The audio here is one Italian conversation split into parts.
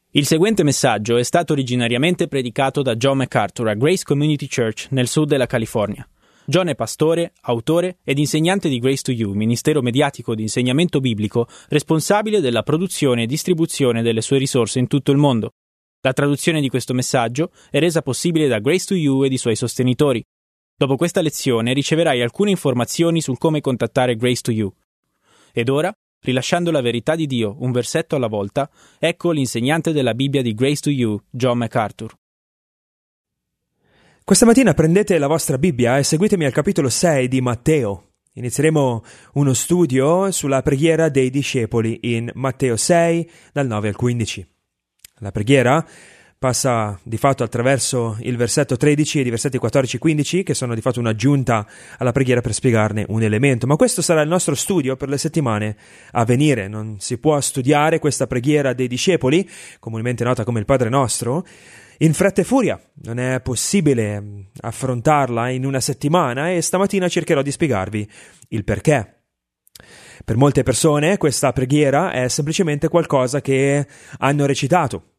Il seguente messaggio è stato originariamente predicato da John MacArthur a Grace Community Church nel sud della California. John è pastore, autore ed insegnante di Grace to You, ministero mediatico di insegnamento biblico responsabile della produzione e distribuzione delle sue risorse in tutto il mondo. La traduzione di questo messaggio è resa possibile da Grace to You ed i suoi sostenitori. Dopo questa lezione riceverai alcune informazioni sul come contattare Grace to You. Ed ora, rilasciando la verità di Dio un versetto alla volta, ecco l'insegnante della Bibbia di Grace to You, John MacArthur. Questa mattina prendete la vostra Bibbia e seguitemi al capitolo 6 di Matteo. Inizieremo uno studio sulla preghiera dei discepoli in Matteo 6, dal 9 al 15. La preghiera passa di fatto attraverso il versetto 13 ed i versetti 14 e 15, che sono di fatto un'aggiunta alla preghiera per spiegarne un elemento. Ma questo sarà il nostro studio per le settimane a venire. Non si può studiare questa preghiera dei discepoli, comunemente nota come il Padre Nostro, in fretta e furia. Non è possibile affrontarla in una settimana e stamattina cercherò di spiegarvi il perché. Per molte persone questa preghiera è semplicemente qualcosa che hanno recitato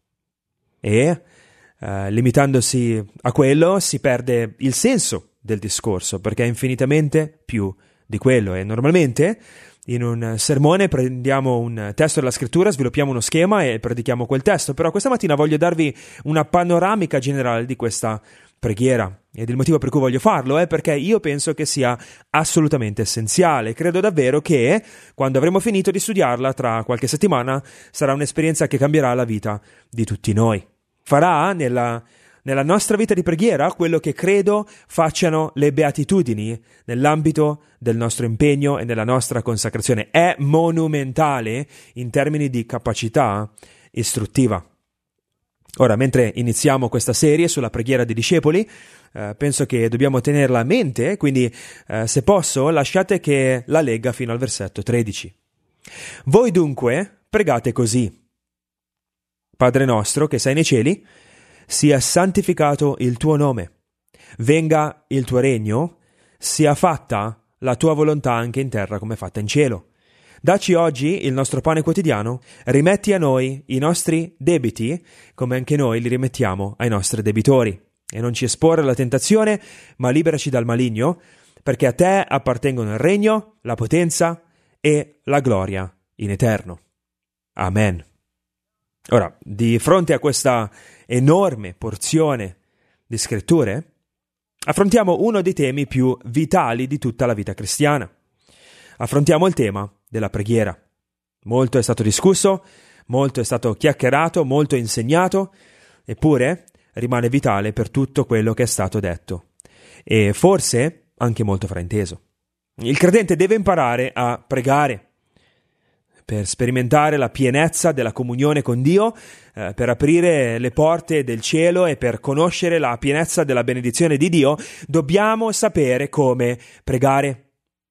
e limitandosi a quello si perde il senso del discorso, perché è infinitamente più di quello. E normalmente in un sermone prendiamo un testo della scrittura, sviluppiamo uno schema e predichiamo quel testo, però questa mattina voglio darvi una panoramica generale di questa preghiera, ed il motivo per cui voglio farlo è perché io penso che sia assolutamente essenziale. Credo davvero che quando avremo finito di studiarla tra qualche settimana sarà un'esperienza che cambierà la vita di tutti noi. Farà nella nostra vita di preghiera quello che credo facciano le beatitudini nell'ambito del nostro impegno e nella nostra consacrazione. È monumentale in termini di capacità istruttiva. Ora, mentre iniziamo questa serie sulla preghiera dei discepoli, penso che dobbiamo tenerla a mente, quindi se posso lasciate che la legga fino al versetto 13. Voi dunque pregate così: Padre nostro che sei nei cieli, sia santificato il tuo nome, venga il tuo regno, sia fatta la tua volontà anche in terra come è fatta in cielo. Dacci oggi il nostro pane quotidiano, rimetti a noi i nostri debiti, come anche noi li rimettiamo ai nostri debitori. E non ci esporre alla tentazione, ma liberaci dal maligno, perché a te appartengono il regno, la potenza e la gloria in eterno. Amen. Ora, di fronte a questa enorme porzione di scritture, affrontiamo uno dei temi più vitali di tutta la vita cristiana. Affrontiamo il tema della preghiera. Molto è stato discusso, molto è stato chiacchierato, molto insegnato, eppure rimane vitale per tutto quello che è stato detto e forse anche molto frainteso. Il credente deve imparare a pregare per sperimentare la pienezza della comunione con Dio, per aprire le porte del cielo e per conoscere la pienezza della benedizione di Dio. Dobbiamo sapere come pregare.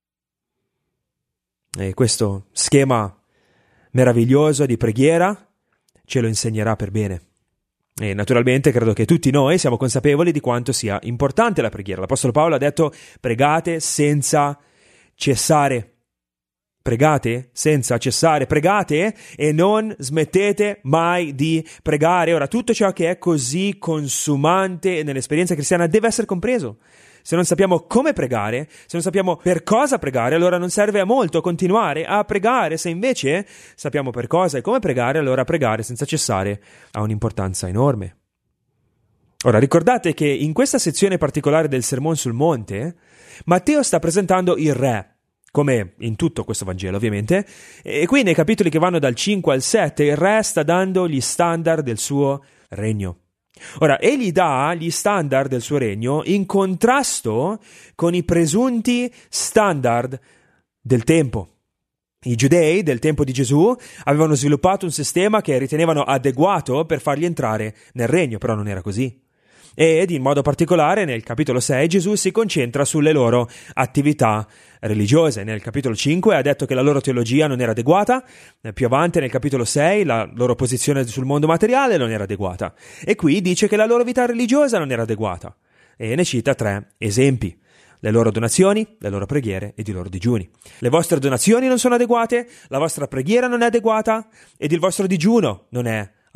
E questo schema meraviglioso di preghiera ce lo insegnerà per bene. E naturalmente credo che tutti noi siamo consapevoli di quanto sia importante la preghiera. L'Apostolo Paolo ha detto: pregate senza cessare. Pregate senza cessare, pregate e non smettete mai di pregare. Ora, tutto ciò che è così consumante nell'esperienza cristiana deve essere compreso. Se non sappiamo come pregare, se non sappiamo per cosa pregare, allora non serve a molto continuare a pregare. Se invece sappiamo per cosa e come pregare, allora pregare senza cessare ha un'importanza enorme. Ora, ricordate che in questa sezione particolare del Sermon sul Monte, Matteo sta presentando il Re, come in tutto questo Vangelo ovviamente, e qui nei capitoli che vanno dal 5 al 7 il Re sta dando gli standard del suo regno. Ora, egli dà gli standard del suo regno in contrasto con i presunti standard del tempo. I giudei del tempo di Gesù avevano sviluppato un sistema che ritenevano adeguato per farli entrare nel regno, però non era così. Ed in modo particolare nel capitolo 6 Gesù si concentra sulle loro attività religiose. Nel capitolo 5 ha detto che la loro teologia non era adeguata, più avanti nel capitolo 6 la loro posizione sul mondo materiale non era adeguata, e qui dice che la loro vita religiosa non era adeguata, e ne cita 3 esempi: le loro donazioni, le loro preghiere ed i loro digiuni. Le vostre donazioni non sono adeguate, la vostra preghiera non è adeguata ed il vostro digiuno non è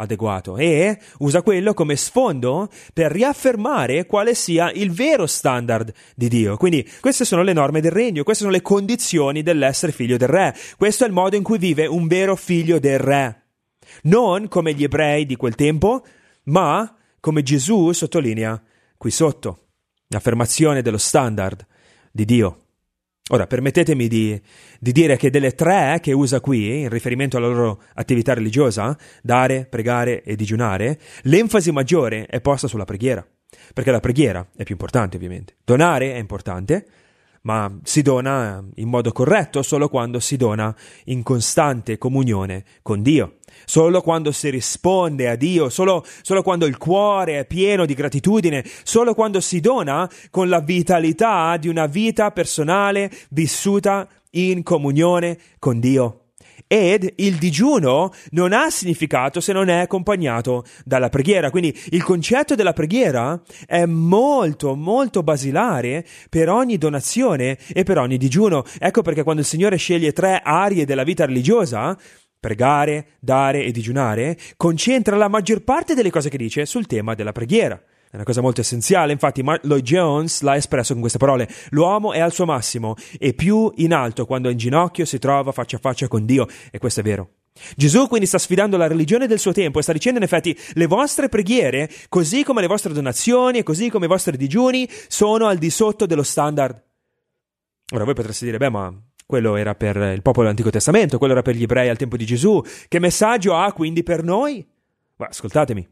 adeguato e usa quello come sfondo per riaffermare quale sia il vero standard di Dio. Quindi queste sono le norme del regno, queste sono le condizioni dell'essere figlio del re. Questo è il modo in cui vive un vero figlio del re. Non come gli ebrei di quel tempo, ma come Gesù sottolinea qui sotto, l'affermazione dello standard di Dio. Ora, permettetemi di dire che delle tre che usa qui, in riferimento alla loro attività religiosa, dare, pregare e digiunare, l'enfasi maggiore è posta sulla preghiera, perché la preghiera è più importante ovviamente. Donare è importante, ma si dona in modo corretto solo quando si dona in costante comunione con Dio, solo quando si risponde a Dio, solo quando il cuore è pieno di gratitudine, solo quando si dona con la vitalità di una vita personale vissuta in comunione con Dio. Ed il digiuno non ha significato se non è accompagnato dalla preghiera. Quindi il concetto della preghiera è molto, molto basilare per ogni donazione e per ogni digiuno. Ecco perché quando il Signore sceglie tre aree della vita religiosa, pregare, dare e digiunare, concentra la maggior parte delle cose che dice sul tema della preghiera. È una cosa molto essenziale, infatti Mark Lloyd Jones l'ha espresso con queste parole: l'uomo è al suo massimo e più in alto quando in ginocchio si trova faccia a faccia con Dio, e questo è vero. Gesù quindi sta sfidando la religione del suo tempo e sta dicendo in effetti: le vostre preghiere, così come le vostre donazioni e così come i vostri digiuni, sono al di sotto dello standard. Ora voi potreste dire: beh, ma quello era per il popolo dell'Antico Testamento, quello era per gli ebrei al tempo di Gesù, che messaggio ha quindi per noi? Ma ascoltatemi.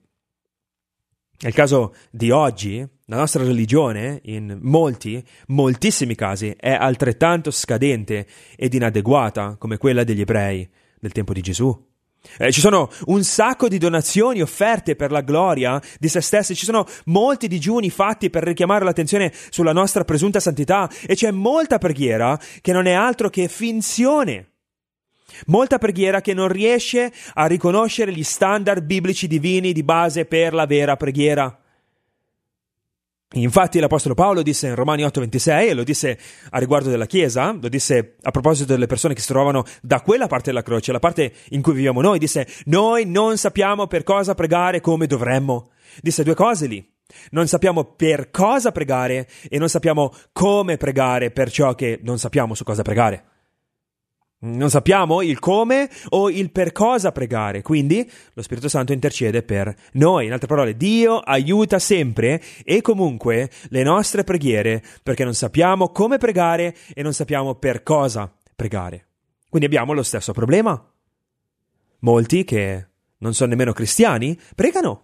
Nel caso di oggi, la nostra religione, in moltissimi casi, è altrettanto scadente ed inadeguata come quella degli ebrei del tempo di Gesù. Ci sono un sacco di donazioni offerte per la gloria di se stessi, ci sono molti digiuni fatti per richiamare l'attenzione sulla nostra presunta santità e c'è molta preghiera che non è altro che finzione. Molta preghiera che non riesce a riconoscere gli standard biblici divini di base per la vera preghiera. Infatti l'Apostolo Paolo disse in Romani 8:26, e lo disse a riguardo della Chiesa, lo disse a proposito delle persone che si trovavano da quella parte della croce, la parte in cui viviamo noi, disse: noi non sappiamo per cosa pregare come dovremmo. Disse due cose lì: non sappiamo per cosa pregare e non sappiamo come pregare per ciò che non sappiamo su cosa pregare. Non sappiamo il come o il per cosa pregare, quindi lo Spirito Santo intercede per noi. In altre parole, Dio aiuta sempre e comunque le nostre preghiere perché non sappiamo come pregare e non sappiamo per cosa pregare. Quindi abbiamo lo stesso problema. Molti che non sono nemmeno cristiani pregano.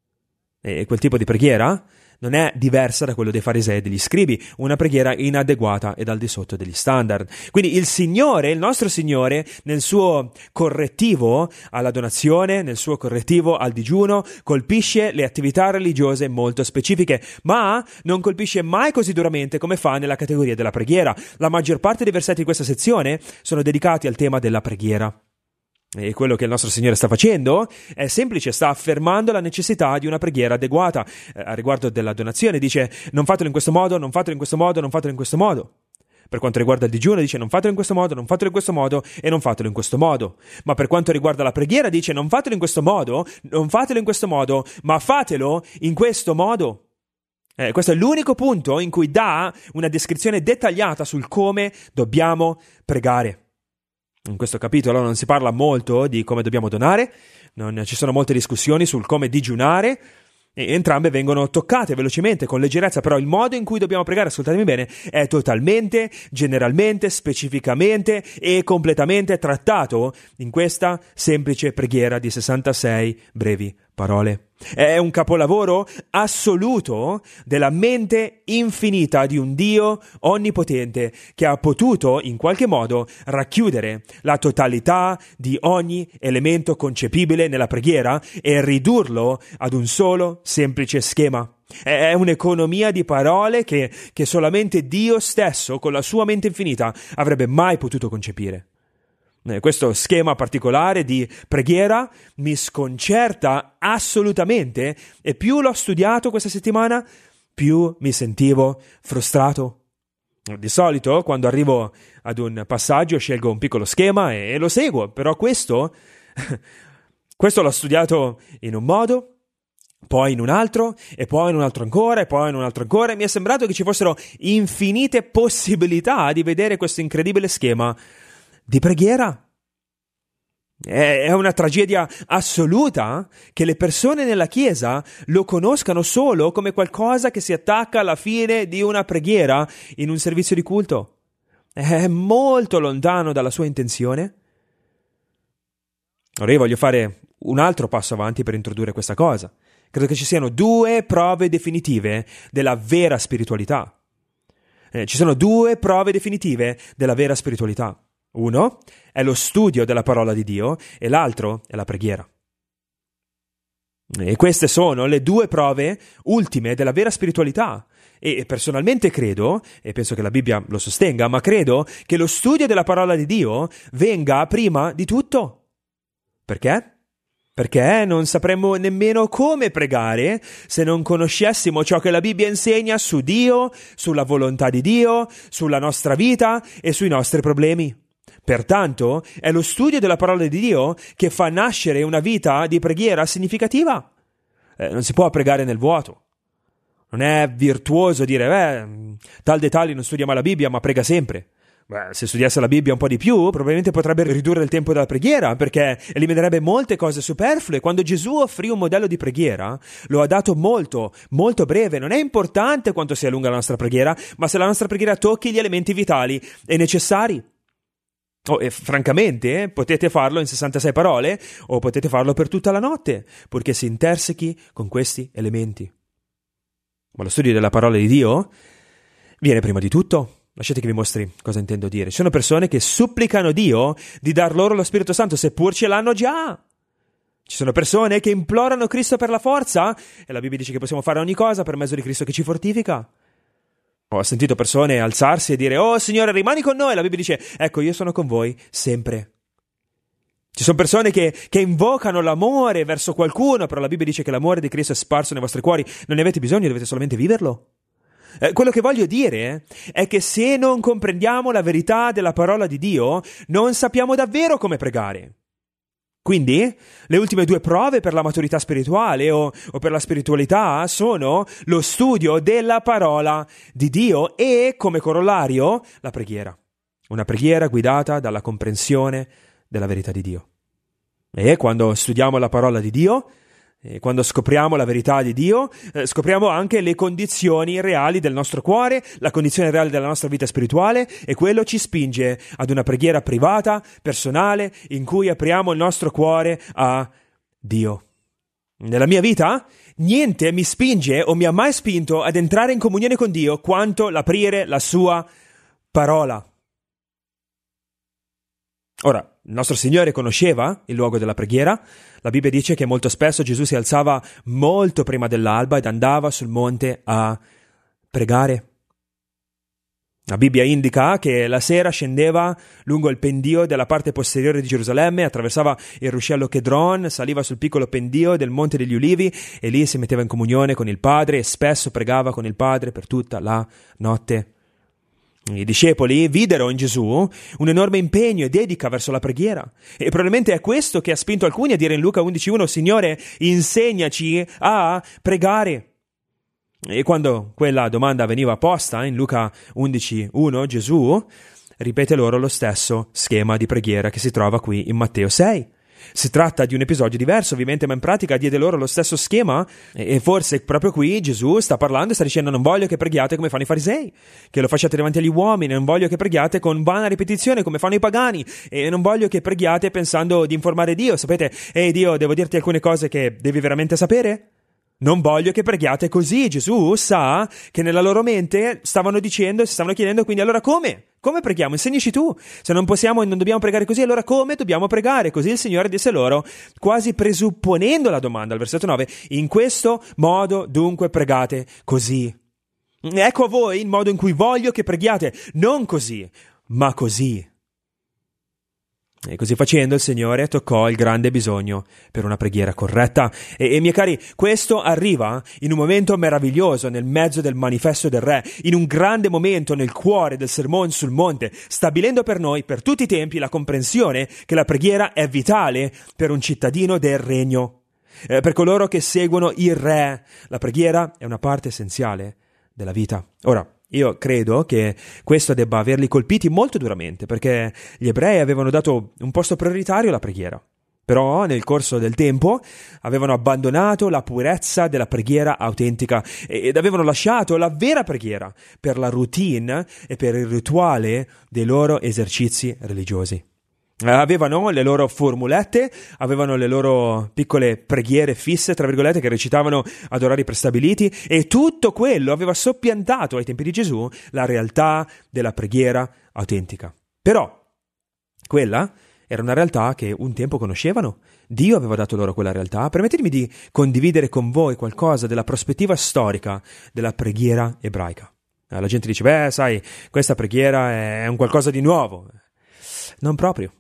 E quel tipo di preghiera non è diversa da quello dei farisei e degli scribi, una preghiera inadeguata ed al di sotto degli standard. Quindi il Signore, il nostro Signore, nel suo correttivo alla donazione, nel suo correttivo al digiuno, colpisce le attività religiose molto specifiche, ma non colpisce mai così duramente come fa nella categoria della preghiera. La maggior parte dei versetti di questa sezione sono dedicati al tema della preghiera. E quello che il nostro Signore sta facendo è semplice, sta affermando la necessità di una preghiera adeguata. A riguardo della donazione dice: non fatelo in questo modo, non fatelo in questo modo, non fatelo in questo modo. Per quanto riguarda il digiuno dice: non fatelo in questo modo, non fatelo in questo modo e non fatelo in questo modo. Ma per quanto riguarda la preghiera dice: non fatelo in questo modo, non fatelo in questo modo, ma fatelo in questo modo. Questo è l'unico punto in cui dà una descrizione dettagliata sul come dobbiamo pregare. In questo capitolo non si parla molto di come dobbiamo donare, non ci sono molte discussioni sul come digiunare, e entrambe vengono toccate velocemente, con leggerezza, però il modo in cui dobbiamo pregare, ascoltatemi bene, è totalmente, generalmente, specificamente e completamente trattato in questa semplice preghiera di 66 brevi parole. È un capolavoro assoluto della mente infinita di un Dio onnipotente che ha potuto in qualche modo racchiudere la totalità di ogni elemento concepibile nella preghiera e ridurlo ad un solo semplice schema. È un'economia di parole che solamente Dio stesso, con la sua mente infinita, avrebbe mai potuto concepire. Questo schema particolare di preghiera mi sconcerta assolutamente e più l'ho studiato questa settimana, più mi sentivo frustrato. Di solito, quando arrivo ad un passaggio, scelgo un piccolo schema e lo seguo, però questo Questo l'ho studiato in un modo, poi in un altro, e poi in un altro ancora, e poi in un altro ancora, e mi è sembrato che ci fossero infinite possibilità di vedere questo incredibile schema di preghiera. È una tragedia assoluta che le persone nella Chiesa lo conoscano solo come qualcosa che si attacca alla fine di una preghiera in un servizio di culto. È molto lontano dalla sua intenzione. Ora io voglio fare un altro passo avanti per introdurre questa cosa. Credo che ci siano due prove definitive della vera spiritualità. Ci sono due prove definitive della vera spiritualità. Uno è lo studio della parola di Dio e l'altro è la preghiera. E queste sono le due prove ultime della vera spiritualità. E personalmente credo, e penso che la Bibbia lo sostenga, ma credo che lo studio della parola di Dio venga prima di tutto. Perché? Perché non sapremmo nemmeno come pregare se non conoscessimo ciò che la Bibbia insegna su Dio, sulla volontà di Dio, sulla nostra vita e sui nostri problemi. Pertanto è lo studio della parola di Dio che fa nascere una vita di preghiera significativa. Non si può pregare nel vuoto. Non è virtuoso dire, tal dei tali non studia mai la Bibbia, ma prega sempre. Se studiasse la Bibbia un po' di più, probabilmente potrebbe ridurre il tempo della preghiera, perché eliminerebbe molte cose superflue. Quando Gesù offrì un modello di preghiera, lo ha dato molto, molto breve. Non è importante quanto sia lunga la nostra preghiera, ma se la nostra preghiera tocchi gli elementi vitali e necessari. E francamente, potete farlo in 66 parole, o potete farlo per tutta la notte, purché si intersechi con questi elementi. Ma lo studio della parola di Dio viene prima di tutto. Lasciate che vi mostri cosa intendo dire. Ci sono persone che supplicano Dio di dar loro lo Spirito Santo, seppur ce l'hanno già. Ci sono persone che implorano Cristo per la forza, e la Bibbia dice che possiamo fare ogni cosa per mezzo di Cristo che ci fortifica. Ho sentito persone alzarsi e dire, oh Signore, rimani con noi. La Bibbia dice, ecco, io sono con voi sempre. Ci sono persone che invocano l'amore verso qualcuno, però la Bibbia dice che l'amore di Cristo è sparso nei vostri cuori. Non ne avete bisogno, dovete solamente viverlo. Quello che voglio dire è che se non comprendiamo la verità della parola di Dio, non sappiamo davvero come pregare. Quindi, le ultime due prove per la maturità spirituale o per la spiritualità sono lo studio della parola di Dio e, come corollario, la preghiera. Una preghiera guidata dalla comprensione della verità di Dio. E quando studiamo la parola di Dio, e quando scopriamo la verità di Dio, scopriamo anche le condizioni reali del nostro cuore, la condizione reale della nostra vita spirituale, e quello ci spinge ad una preghiera privata, personale, in cui apriamo il nostro cuore a Dio. Nella mia vita, niente mi spinge o mi ha mai spinto ad entrare in comunione con Dio quanto l'aprire la sua parola. Ora, il nostro Signore conosceva il luogo della preghiera. La Bibbia dice che molto spesso Gesù si alzava molto prima dell'alba ed andava sul monte a pregare. La Bibbia indica che la sera scendeva lungo il pendio della parte posteriore di Gerusalemme, attraversava il ruscello Chedron, saliva sul piccolo pendio del Monte degli Ulivi e lì si metteva in comunione con il Padre e spesso pregava con il Padre per tutta la notte. I discepoli videro in Gesù un enorme impegno e dedica verso la preghiera, e probabilmente è questo che ha spinto alcuni a dire in Luca 11:1, Signore, insegnaci a pregare. E quando quella domanda veniva posta in Luca 11:1, Gesù ripete loro lo stesso schema di preghiera che si trova qui in Matteo 6. Si tratta di un episodio diverso, ovviamente, ma in pratica diede loro lo stesso schema, e forse proprio qui Gesù sta parlando e sta dicendo: non voglio che preghiate come fanno i farisei, che lo facciate davanti agli uomini, non voglio che preghiate con vana ripetizione come fanno i pagani, e non voglio che preghiate pensando di informare Dio. Sapete, Dio, devo dirti alcune cose che devi veramente sapere? Non voglio che preghiate così. Gesù sa che nella loro mente stavano dicendo e si stavano chiedendo, quindi allora come? Come preghiamo? Insegnaci tu. Se non possiamo e non dobbiamo pregare così, allora come dobbiamo pregare? Così il Signore disse loro, quasi presupponendo la domanda, al versetto 9, in questo modo dunque pregate così. Ecco a voi il modo in cui voglio che preghiate, non così, ma così. E così facendo il Signore toccò il grande bisogno per una preghiera corretta. E miei cari, questo arriva in un momento meraviglioso nel mezzo del manifesto del Re, in un grande momento nel cuore del Sermone sul Monte, stabilendo per noi, per tutti i tempi, la comprensione che la preghiera è vitale per un cittadino del Regno. Per coloro che seguono il Re, la preghiera è una parte essenziale della vita. Ora, io credo che questo debba averli colpiti molto duramente, perché gli ebrei avevano dato un posto prioritario alla preghiera. Però nel corso del tempo avevano abbandonato la purezza della preghiera autentica ed avevano lasciato la vera preghiera per la routine e per il rituale dei loro esercizi religiosi. Avevano le loro formulette, avevano le loro piccole preghiere fisse, tra virgolette, che recitavano ad orari prestabiliti, e tutto quello aveva soppiantato ai tempi di Gesù la realtà della preghiera autentica. Però quella era una realtà che un tempo conoscevano. Dio aveva dato loro quella realtà. Permettetemi di condividere con voi qualcosa della prospettiva storica della preghiera ebraica. La gente dice, sai, questa preghiera è un qualcosa di nuovo. Non proprio.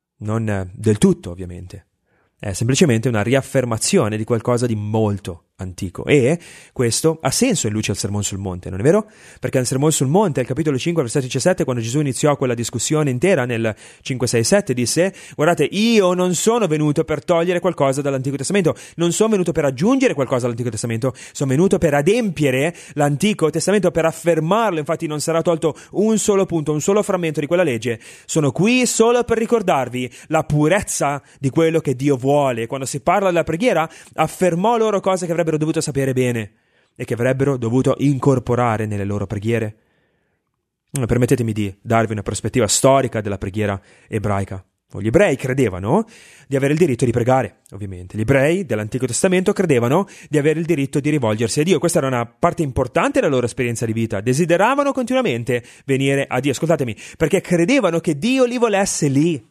Non del tutto, ovviamente. È semplicemente una riaffermazione di qualcosa di molto antico. E questo ha senso in luce al Sermone sul Monte, non è vero? Perché nel Sermone sul Monte, al capitolo 5, versetto 17, quando Gesù iniziò quella discussione intera nel 5, 6, 7, disse: guardate, io non sono venuto per togliere qualcosa dall'Antico Testamento, non sono venuto per aggiungere qualcosa all'Antico Testamento, sono venuto per adempiere l'Antico Testamento, per affermarlo. Infatti non sarà tolto un solo punto, un solo frammento di quella legge. Sono qui solo per ricordarvi la purezza di quello che Dio vuole. Quando si parla della preghiera, affermò loro cose che avrebbero dovuto sapere bene e che avrebbero dovuto incorporare nelle loro preghiere. Permettetemi di darvi una prospettiva storica della preghiera ebraica. Gli ebrei credevano di avere il diritto di pregare, ovviamente. Gli ebrei dell'Antico Testamento credevano di avere il diritto di rivolgersi a Dio. Questa era una parte importante della loro esperienza di vita. Desideravano continuamente venire a Dio, ascoltatemi, perché credevano che Dio li volesse lì.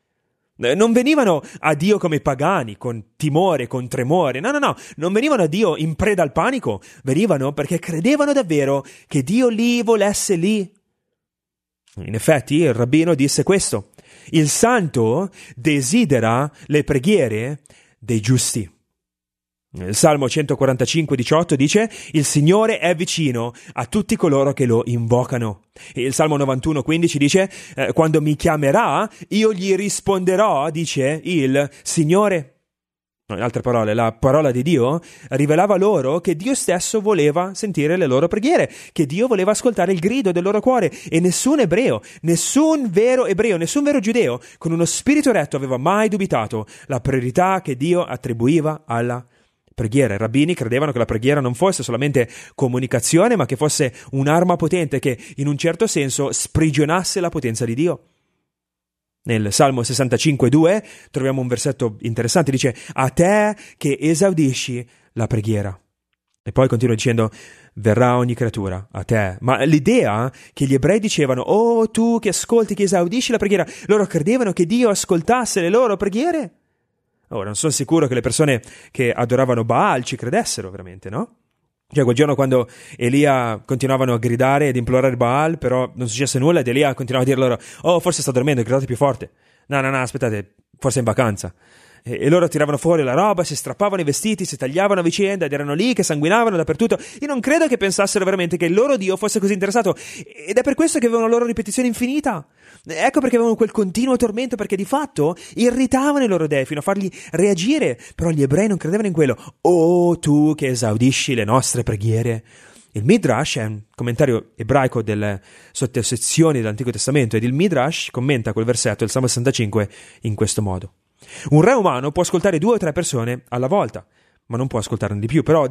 Non venivano a Dio come pagani, con timore, con tremore. No, non venivano a Dio in preda al panico. Venivano perché credevano davvero che Dio li volesse lì. In effetti, il rabbino disse questo: il santo desidera le preghiere dei giusti. Il Salmo 145,18 dice: il Signore è vicino a tutti coloro che lo invocano. E il Salmo 91,15 dice: quando mi chiamerà, io gli risponderò, dice il Signore. In altre parole, la parola di Dio rivelava loro che Dio stesso voleva sentire le loro preghiere, che Dio voleva ascoltare il grido del loro cuore, e nessun ebreo, nessun vero giudeo con uno spirito retto aveva mai dubitato la priorità che Dio attribuiva alla preghiera. I rabbini credevano che la preghiera non fosse solamente comunicazione, ma che fosse un'arma potente che in un certo senso sprigionasse la potenza di Dio. Nel Salmo 65,2 troviamo un versetto interessante, dice: a te che esaudisci la preghiera. E poi continua dicendo: verrà ogni creatura a te. Ma l'idea che gli ebrei dicevano: oh, tu che ascolti, che esaudisci la preghiera, loro credevano che Dio ascoltasse le loro preghiere? Ora, non sono sicuro che le persone che adoravano Baal ci credessero veramente, no? Cioè, quel giorno quando Elia continuavano a gridare ed implorare Baal, però non successe nulla, ed Elia continuava a dire loro: oh, forse sta dormendo, gridate più forte. No, aspettate, forse è in vacanza. E loro tiravano fuori la roba, si strappavano i vestiti, si tagliavano a vicenda ed erano lì che sanguinavano dappertutto. Io non credo che pensassero veramente che il loro Dio fosse così interessato, ed è per questo che avevano la loro ripetizione infinita. Ecco perché avevano quel continuo tormento, perché di fatto irritavano i loro dei fino a farli reagire. Però gli ebrei non credevano in quello. Oh, tu che esaudisci le nostre preghiere. Il Midrash è un commentario ebraico delle sottosezioni dell'Antico Testamento, ed il Midrash commenta quel versetto, il Salmo 65, in questo modo: un re umano può ascoltare 2 o 3 persone alla volta, ma non può ascoltarne di più. Però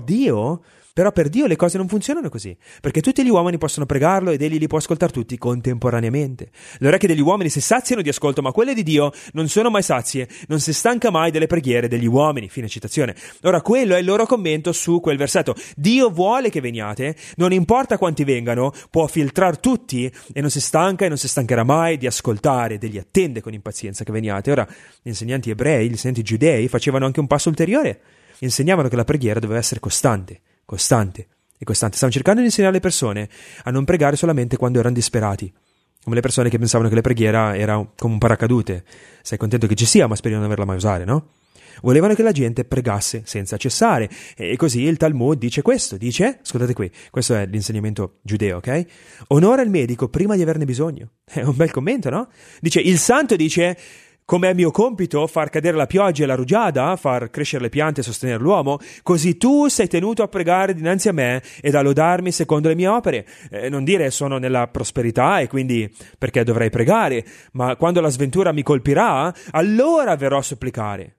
per Dio le cose non funzionano così, perché tutti gli uomini possono pregarlo ed egli li può ascoltare tutti contemporaneamente. Le orecchie degli uomini si saziano di ascolto, ma quelle di Dio non sono mai sazie, non si stanca mai delle preghiere degli uomini. Fine citazione. Ora, quello è il loro commento su quel versetto. Dio vuole che veniate, non importa quanti vengano, può filtrare tutti e non si stanca e non si stancherà mai di ascoltare ed egli attende con impazienza che veniate. Ora, gli insegnanti ebrei, gli insegnanti giudei facevano anche un passo ulteriore. Insegnavano che la preghiera doveva essere costante. Stavano cercando di insegnare le persone a non pregare solamente quando erano disperati, come le persone che pensavano che la preghiera era come un paracadute. Sei contento che ci sia, ma speri di non averla mai usare, no? Volevano che la gente pregasse senza cessare, e così il Talmud dice questo, ascoltate qui, questo è l'insegnamento giudeo, ok? Onora il medico prima di averne bisogno. È un bel commento, no? Dice, il santo dice, come è mio compito far cadere la pioggia e la rugiada, far crescere le piante e sostenere l'uomo, così tu sei tenuto a pregare dinanzi a me ed a lodarmi secondo le mie opere. Non dire sono nella prosperità e quindi perché dovrei pregare, ma quando la sventura mi colpirà, allora verrò a supplicare.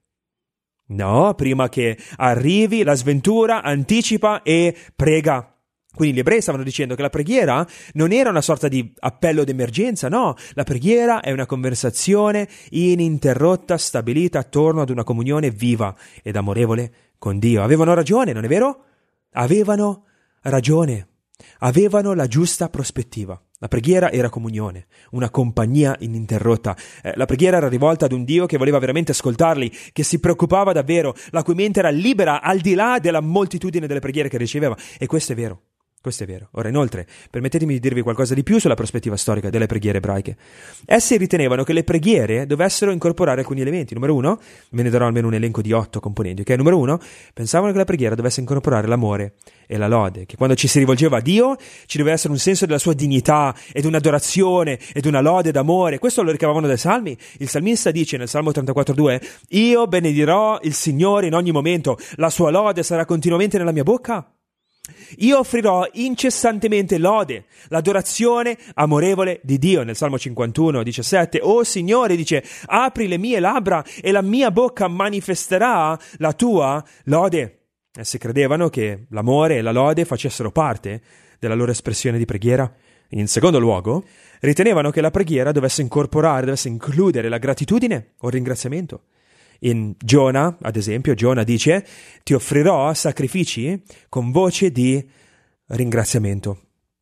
No, prima che arrivi la sventura, anticipa e prega. Quindi gli ebrei stavano dicendo che la preghiera non era una sorta di appello d'emergenza, no, la preghiera è una conversazione ininterrotta stabilita attorno ad una comunione viva ed amorevole con Dio. Avevano ragione, non è vero? Avevano ragione, avevano la giusta prospettiva. La preghiera era comunione, una compagnia ininterrotta. La preghiera era rivolta ad un Dio che voleva veramente ascoltarli, che si preoccupava davvero, la cui mente era libera al di là della moltitudine delle preghiere che riceveva. E questo è vero. Questo è vero. Ora, inoltre, permettetemi di dirvi qualcosa di più sulla prospettiva storica delle preghiere ebraiche. Essi ritenevano che le preghiere dovessero incorporare alcuni elementi. Numero 1, ve ne darò almeno un elenco di 8 componenti, ok? Numero 1, pensavano che la preghiera dovesse incorporare l'amore e la lode, che quando ci si rivolgeva a Dio ci doveva essere un senso della sua dignità ed un'adorazione ed una lode d'amore. Questo lo ricavavano dai Salmi. Il salmista dice nel Salmo 34,2: io benedirò il Signore in ogni momento, la sua lode sarà continuamente nella mia bocca. Io offrirò incessantemente lode, l'adorazione amorevole di Dio. Nel Salmo 51,17, o Signore, dice, apri le mie labbra e la mia bocca manifesterà la tua lode. Essi credevano che l'amore e la lode facessero parte della loro espressione di preghiera. In secondo luogo, ritenevano che la preghiera dovesse includere la gratitudine o il ringraziamento. In Giona, ad esempio, Giona dice: ti offrirò sacrifici con voce di ringraziamento.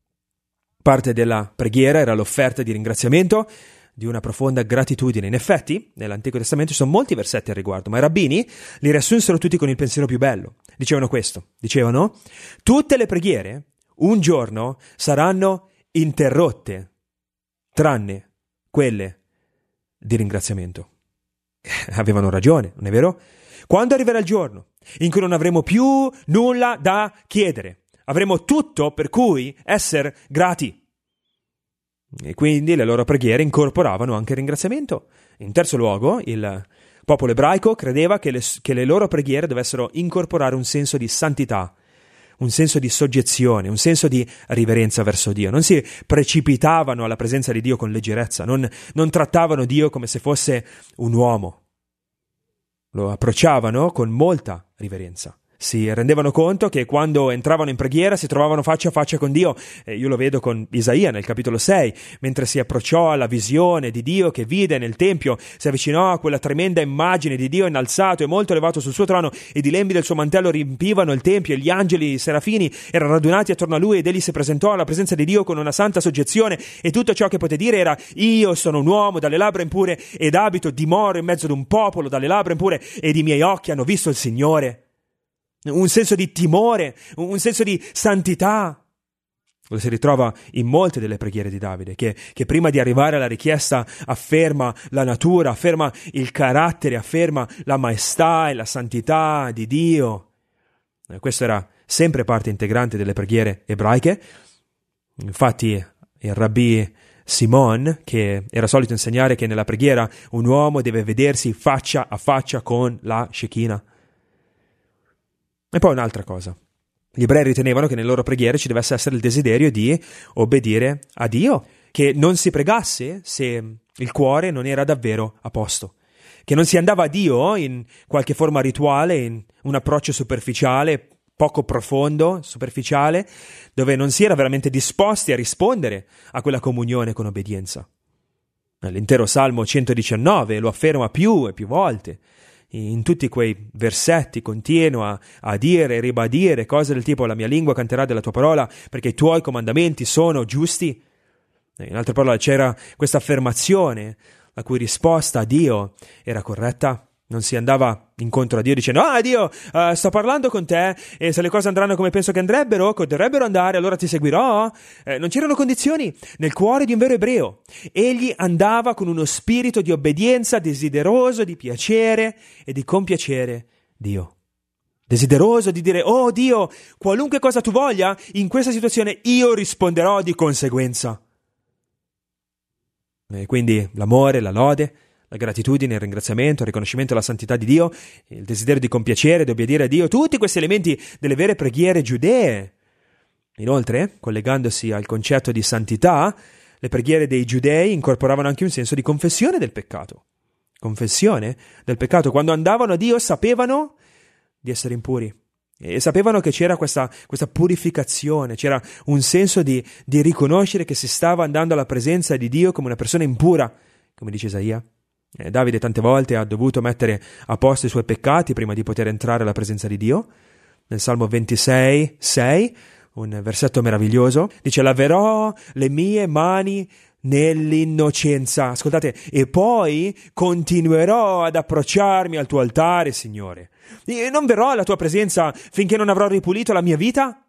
Parte della preghiera era l'offerta di ringraziamento, di una profonda gratitudine. In effetti, nell'Antico Testamento ci sono molti versetti al riguardo, ma i rabbini li riassunsero tutti con il pensiero più bello. Dicevano questo, tutte le preghiere un giorno saranno interrotte, tranne quelle di ringraziamento. Avevano ragione, non è vero? Quando arriverà il giorno in cui non avremo più nulla da chiedere, avremo tutto per cui essere grati. E quindi le loro preghiere incorporavano anche il ringraziamento. In terzo luogo, il popolo ebraico credeva che le loro preghiere dovessero incorporare un senso di santità, un senso di soggezione, un senso di riverenza verso Dio. Non si precipitavano alla presenza di Dio con leggerezza, non trattavano Dio come se fosse un uomo. Lo approcciavano con molta riverenza. Si rendevano conto che quando entravano in preghiera si trovavano faccia a faccia con Dio. Io lo vedo con Isaia nel capitolo 6, mentre si approcciò alla visione di Dio che vide nel Tempio, si avvicinò a quella tremenda immagine di Dio innalzato e molto elevato sul suo trono, ed i lembi del suo mantello riempivano il Tempio e gli angeli i serafini erano radunati attorno a lui, ed egli si presentò alla presenza di Dio con una santa soggezione, e tutto ciò che poté dire era: io sono un uomo dalle labbra impure ed dimoro in mezzo ad un popolo dalle labbra impure, ed i miei occhi hanno visto il Signore. Un senso di timore, un senso di santità. Lo si ritrova in molte delle preghiere di Davide, che prima di arrivare alla richiesta afferma la natura, afferma il carattere, afferma la maestà e la santità di Dio. Questo era sempre parte integrante delle preghiere ebraiche. Infatti il rabbì Simon, che era solito insegnare che nella preghiera un uomo deve vedersi faccia a faccia con la Shekinah. E poi un'altra cosa. Gli ebrei ritenevano che nelle loro preghiere ci dovesse essere il desiderio di obbedire a Dio, che non si pregasse se il cuore non era davvero a posto, che non si andava a Dio in qualche forma rituale, in un approccio superficiale, poco profondo, superficiale, dove non si era veramente disposti a rispondere a quella comunione con obbedienza. L'intero Salmo 119 lo afferma più e più volte. In tutti quei versetti continua a dire e ribadire cose del tipo: la mia lingua canterà della tua parola perché i tuoi comandamenti sono giusti. In altre parole, c'era questa affermazione la cui risposta a Dio era corretta. Non si andava incontro a Dio dicendo: ah Dio, sto parlando con te e se le cose andranno come penso che dovrebbero andare, allora ti seguirò. Non c'erano condizioni nel cuore di un vero ebreo. Egli andava con uno spirito di obbedienza, desideroso di piacere e di compiacere Dio. Desideroso di dire: oh Dio, qualunque cosa tu voglia, in questa situazione io risponderò di conseguenza. E quindi l'amore, la lode, la gratitudine, il ringraziamento, il riconoscimento della santità di Dio, il desiderio di compiacere, di obbedire a Dio, tutti questi elementi delle vere preghiere giudee. Inoltre, collegandosi al concetto di santità, le preghiere dei giudei incorporavano anche un senso di confessione del peccato. Confessione del peccato. Quando andavano a Dio sapevano di essere impuri e sapevano che c'era questa purificazione, c'era un senso di riconoscere che si stava andando alla presenza di Dio come una persona impura, come dice Isaia. Davide tante volte ha dovuto mettere a posto i suoi peccati prima di poter entrare alla presenza di Dio. Nel Salmo 26, 6, un versetto meraviglioso, dice: laverò le mie mani nell'innocenza. Ascoltate, e poi continuerò ad approcciarmi al tuo altare, Signore. E non verrò alla tua presenza finché non avrò ripulito la mia vita,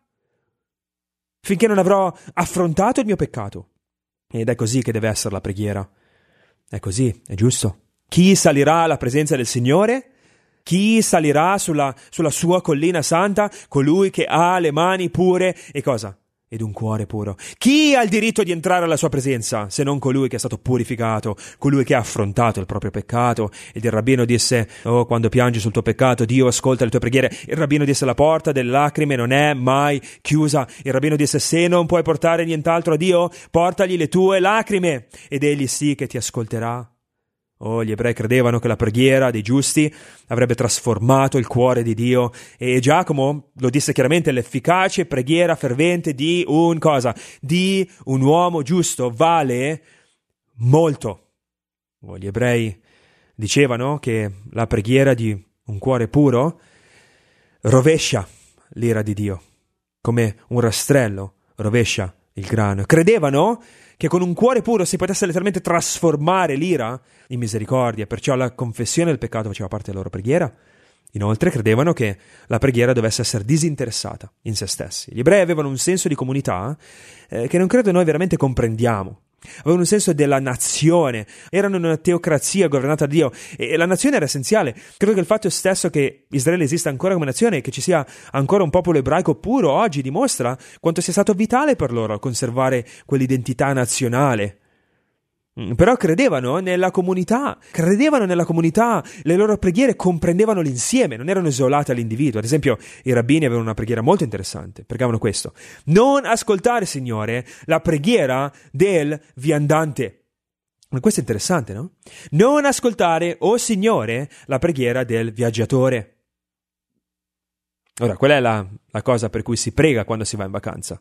finché non avrò affrontato il mio peccato. Ed è così che deve essere la preghiera. È così, è giusto. Chi salirà alla presenza del Signore? Chi salirà sulla sua collina santa? Colui che ha le mani pure e cosa? Ed un cuore puro. Chi ha il diritto di entrare alla sua presenza, se non colui che è stato purificato, colui che ha affrontato il proprio peccato? Ed il rabbino disse: oh, quando piangi sul tuo peccato, Dio ascolta le tue preghiere. Il rabbino disse: la porta delle lacrime non è mai chiusa. Il rabbino disse: se non puoi portare nient'altro a Dio, portagli le tue lacrime, ed egli sì che ti ascolterà. Oh, gli ebrei credevano che la preghiera dei giusti avrebbe trasformato il cuore di Dio, e Giacomo lo disse chiaramente: l'efficace preghiera fervente di un cosa? Di un uomo giusto vale molto. Oh, gli ebrei dicevano che la preghiera di un cuore puro rovescia l'ira di Dio, come un rastrello rovescia il grano. Credevano che con un cuore puro si potesse letteralmente trasformare l'ira in misericordia, perciò la confessione del peccato faceva parte della loro preghiera. Inoltre credevano che la preghiera dovesse essere disinteressata in se stessi. Gli ebrei avevano un senso di comunità che non credo noi veramente comprendiamo. Avevano un senso della nazione, erano una teocrazia governata da Dio e la nazione era essenziale. Credo che il fatto stesso che Israele esista ancora come nazione e che ci sia ancora un popolo ebraico puro oggi dimostra quanto sia stato vitale per loro conservare quell'identità nazionale. Però credevano nella comunità, le loro preghiere comprendevano l'insieme, non erano isolate all'individuo. Ad esempio, i rabbini avevano una preghiera molto interessante, pregavano questo: non ascoltare, Signore, la preghiera del viandante. Questo è interessante, no? Non ascoltare, oh Signore, la preghiera del viaggiatore. Ora, qual è la cosa per cui si prega quando si va in vacanza?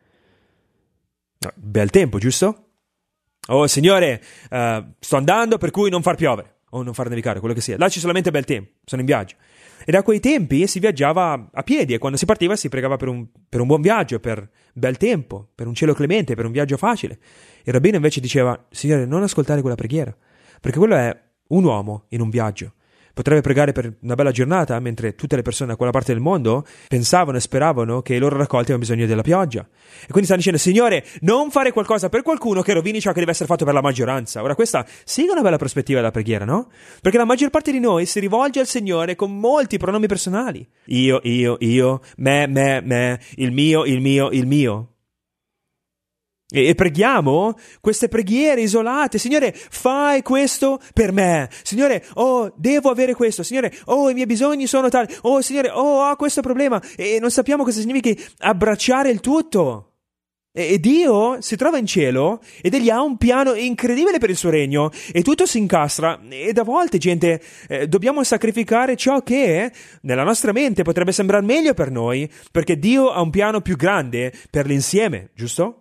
Bel tempo, giusto? Oh Signore, sto andando, per cui non far piovere o non far nevicare, quello che sia. Dacci solamente bel tempo, sono in viaggio. E da quei tempi si viaggiava a piedi e quando si partiva si pregava per un buon viaggio, per bel tempo, per un cielo clemente, per un viaggio facile. Il rabbino invece diceva: Signore, non ascoltare quella preghiera, perché quello è un uomo in un viaggio. Potrebbe pregare per una bella giornata, mentre tutte le persone da quella parte del mondo pensavano e speravano che i loro raccolti avevano bisogno della pioggia. E quindi stanno dicendo: Signore, non fare qualcosa per qualcuno che rovini ciò che deve essere fatto per la maggioranza. Ora questa sì che è una bella prospettiva della preghiera, no? Perché la maggior parte di noi si rivolge al Signore con molti pronomi personali. Io, me, il mio. E preghiamo queste preghiere isolate: Signore, fai questo per me. Signore, oh, devo avere questo. Signore, oh, i miei bisogni sono tali. Oh, Signore, oh, ho questo problema. E non sappiamo cosa significhi abbracciare il tutto. E Dio si trova in cielo ed egli ha un piano incredibile per il suo regno e tutto si incastra. Ed a volte, gente, dobbiamo sacrificare ciò che nella nostra mente potrebbe sembrare meglio per noi, perché Dio ha un piano più grande per l'insieme, giusto?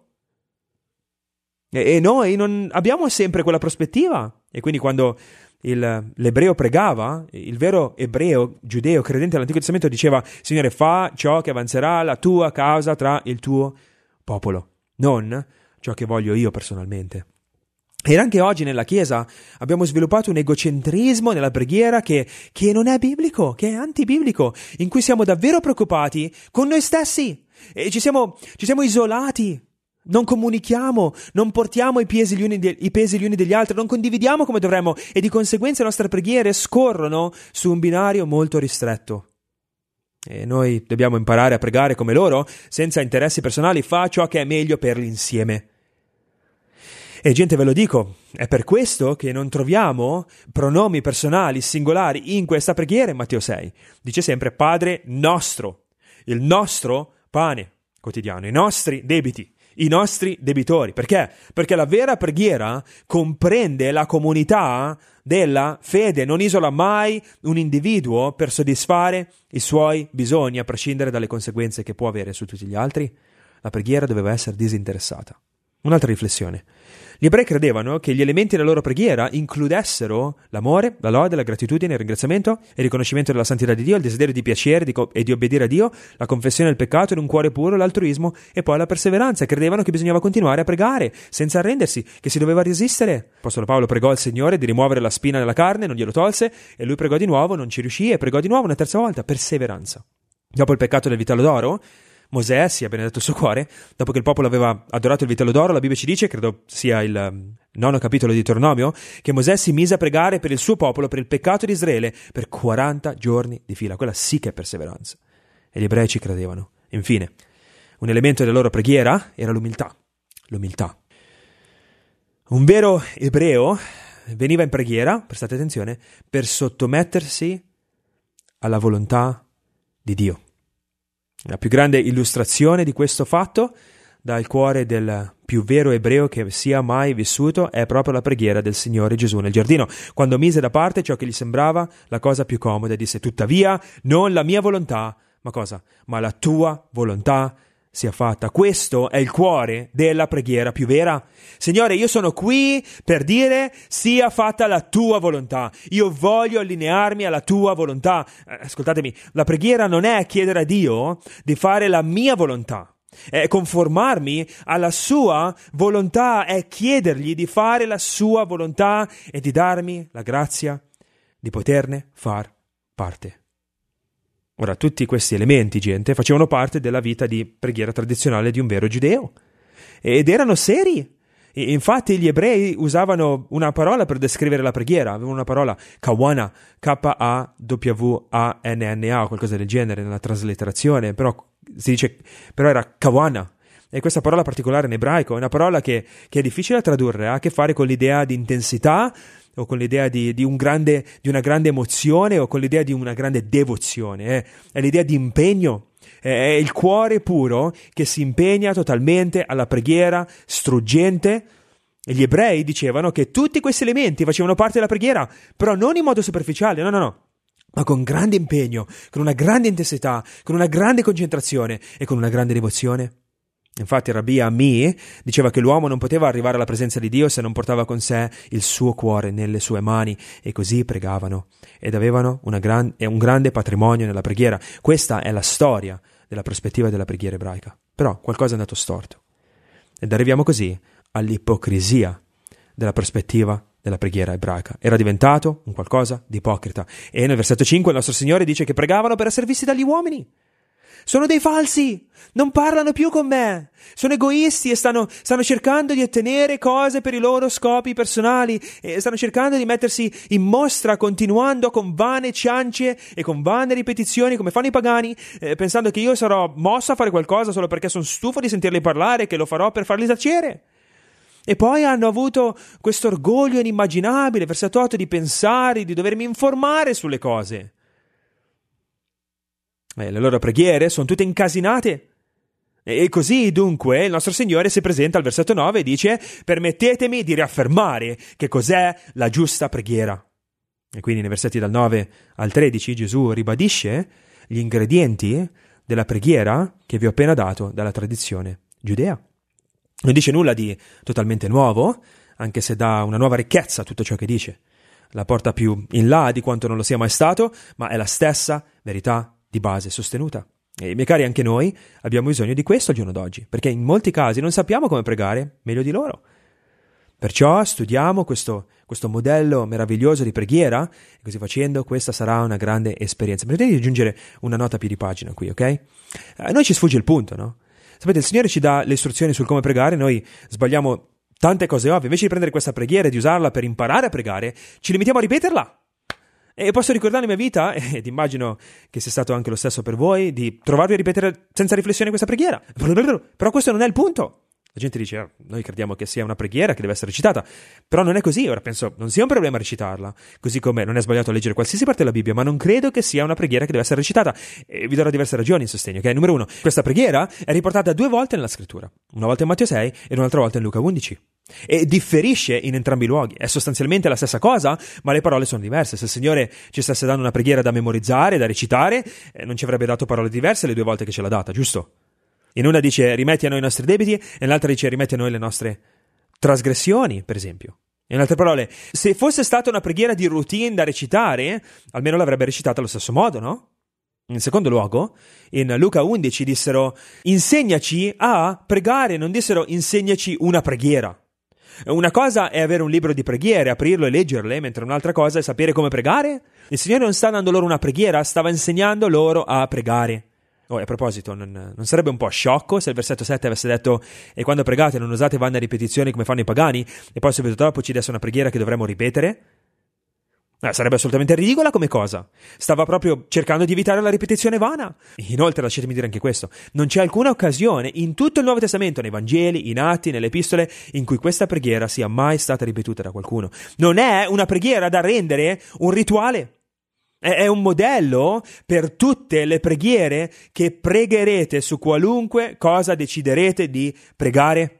E noi non abbiamo sempre quella prospettiva. E quindi quando l'ebreo pregava, il vero ebreo, giudeo, credente all'Antico Testamento diceva: Signore, fa ciò che avanzerà la tua causa tra il tuo popolo, non ciò che voglio io personalmente. E anche oggi nella Chiesa abbiamo sviluppato un egocentrismo nella preghiera che non è biblico, che è antibiblico, in cui siamo davvero preoccupati con noi stessi e ci siamo isolati, non comunichiamo, non portiamo i pesi gli uni degli altri, non condividiamo come dovremmo e di conseguenza le nostre preghiere scorrono su un binario molto ristretto. E noi dobbiamo imparare a pregare come loro, senza interessi personali, fa ciò che è meglio per l'insieme. E gente, ve lo dico, è per questo che non troviamo pronomi personali singolari in questa preghiera in Matteo 6. Dice sempre Padre nostro, il nostro pane quotidiano, i nostri debiti, i nostri debitori. Perché? Perché la vera preghiera comprende la comunità della fede, non isola mai un individuo per soddisfare i suoi bisogni, a prescindere dalle conseguenze che può avere su tutti gli altri. La preghiera doveva essere disinteressata. Un'altra riflessione. Gli ebrei credevano che gli elementi della loro preghiera includessero l'amore, la lode, la gratitudine, il ringraziamento, il riconoscimento della santità di Dio, il desiderio di piacere e di obbedire a Dio, la confessione del peccato in un cuore puro, l'altruismo e poi la perseveranza. Credevano che bisognava continuare a pregare senza arrendersi, che si doveva resistere. L'apostolo Paolo pregò al Signore di rimuovere la spina nella carne, non glielo tolse, e lui pregò di nuovo, non ci riuscì, e pregò di nuovo una terza volta, perseveranza. Dopo il peccato del vitello d'oro, Mosè, sia benedetto il suo cuore, dopo che il popolo aveva adorato il vitello d'oro, la Bibbia ci dice, credo sia il 9° capitolo di Deuteronomio, che Mosè si mise a pregare per il suo popolo, per il peccato di Israele, per 40 giorni di fila. Quella sì che è perseveranza. E gli ebrei ci credevano. Infine, un elemento della loro preghiera era l'umiltà. L'umiltà. Un vero ebreo veniva in preghiera, prestate attenzione, per sottomettersi alla volontà di Dio. La più grande illustrazione di questo fatto dal cuore del più vero ebreo che sia mai vissuto è proprio la preghiera del Signore Gesù nel giardino, quando mise da parte ciò che gli sembrava la cosa più comoda e disse: tuttavia non la mia volontà, ma cosa? Ma la tua volontà sia fatta. Questo è il cuore della preghiera più vera. Signore, io sono qui per dire: sia fatta la tua volontà. Io voglio allinearmi alla tua volontà. Ascoltatemi, la preghiera non è chiedere a Dio di fare la mia volontà, è conformarmi alla sua volontà, è chiedergli di fare la sua volontà e di darmi la grazia di poterne far parte. Ora, tutti questi elementi, gente, facevano parte della vita di preghiera tradizionale di un vero giudeo ed erano seri. E infatti gli ebrei usavano una parola per descrivere la preghiera, avevano una parola kawana, K-A-W-A-N-N-A o qualcosa del genere nella traslitterazione, però era kawana. E questa parola particolare in ebraico è una parola che è difficile da tradurre, ha a che fare con l'idea di intensità o con l'idea di una grande emozione o con l'idea di una grande devozione. È l'idea di impegno, è il cuore puro che si impegna totalmente alla preghiera struggente. E gli ebrei dicevano che tutti questi elementi facevano parte della preghiera, però non in modo superficiale, no, ma con grande impegno, con una grande intensità, con una grande concentrazione e con una grande devozione. Infatti Rabbi Ami diceva che l'uomo non poteva arrivare alla presenza di Dio se non portava con sé il suo cuore nelle sue mani, e così pregavano ed avevano un grande patrimonio nella preghiera. Questa è la storia della prospettiva della preghiera ebraica. Però qualcosa è andato storto ed arriviamo così all'ipocrisia della prospettiva della preghiera ebraica. Era diventato un qualcosa di ipocrita, e nel versetto 5 il nostro Signore dice che pregavano per essere visti dagli uomini. Sono dei falsi, non parlano più con me, sono egoisti e stanno cercando di ottenere cose per i loro scopi personali e stanno cercando di mettersi in mostra continuando con vane ciance e con vane ripetizioni come fanno i pagani, pensando che io sarò mosso a fare qualcosa solo perché sono stufo di sentirli parlare e che lo farò per farli tacere. E poi hanno avuto questo orgoglio inimmaginabile, versetto 8, di pensare, di dovermi informare sulle cose. Le loro preghiere sono tutte incasinate. E così dunque il nostro Signore si presenta al versetto 9 e dice: permettetemi di riaffermare che cos'è la giusta preghiera. E quindi nei versetti dal 9 al 13 Gesù ribadisce gli ingredienti della preghiera che vi ho appena dato dalla tradizione giudea. Non dice nulla di totalmente nuovo, anche se dà una nuova ricchezza a tutto ciò che dice. La porta più in là di quanto non lo sia mai stato, ma è la stessa verità di base sostenuta. E miei cari, anche noi abbiamo bisogno di questo al giorno d'oggi, perché in molti casi non sappiamo come pregare meglio di loro. Perciò studiamo questo modello meraviglioso di preghiera e così facendo questa sarà una grande esperienza. Permettete di aggiungere una nota a piedi pagina qui, ok? A noi ci sfugge il punto, no? Sapete, il Signore ci dà le istruzioni sul come pregare, noi sbagliamo tante cose ovvie. Invece di prendere questa preghiera e di usarla per imparare a pregare, ci limitiamo a ripeterla. E posso ricordare nella mia vita, ed immagino che sia stato anche lo stesso per voi, di trovarvi a ripetere senza riflessione questa preghiera. Però questo non è il punto. La gente dice, noi crediamo che sia una preghiera che deve essere recitata, però non è così. Ora penso, non sia un problema recitarla, così come non è sbagliato leggere qualsiasi parte della Bibbia, ma non credo che sia una preghiera che deve essere recitata. E vi darò diverse ragioni in sostegno, ok? Numero 1, questa preghiera è riportata 2 volte nella scrittura, una volta in Matteo 6 e un'altra volta in Luca 11. E differisce in entrambi i luoghi, è sostanzialmente la stessa cosa, ma le parole sono diverse. Se il Signore ci stesse dando una preghiera da memorizzare, da recitare, non ci avrebbe dato parole diverse le 2 volte che ce l'ha data, giusto? In una dice rimetti a noi i nostri debiti e nell'altra dice rimetti a noi le nostre trasgressioni, per esempio. In altre parole, se fosse stata una preghiera di routine da recitare, almeno l'avrebbe recitata allo stesso modo, no? In secondo luogo, in Luca 11 dissero insegnaci a pregare, non dissero insegnaci una preghiera. Una cosa è avere un libro di preghiere, aprirlo e leggerle, mentre un'altra cosa è sapere come pregare. Il Signore non sta dando loro una preghiera, stava insegnando loro a pregare. A proposito, non sarebbe un po' sciocco se il versetto 7 avesse detto e quando pregate non usate vane ripetizioni come fanno i pagani e poi subito dopo ci desse una preghiera che dovremmo ripetere? Sarebbe assolutamente ridicola come cosa. Stava proprio cercando di evitare la ripetizione vana. Inoltre, lasciatemi dire anche questo, non c'è alcuna occasione in tutto il Nuovo Testamento, nei Vangeli, in Atti, nelle Epistole, in cui questa preghiera sia mai stata ripetuta da qualcuno. Non è una preghiera da rendere un rituale. È un modello per tutte le preghiere che pregherete su qualunque cosa deciderete di pregare.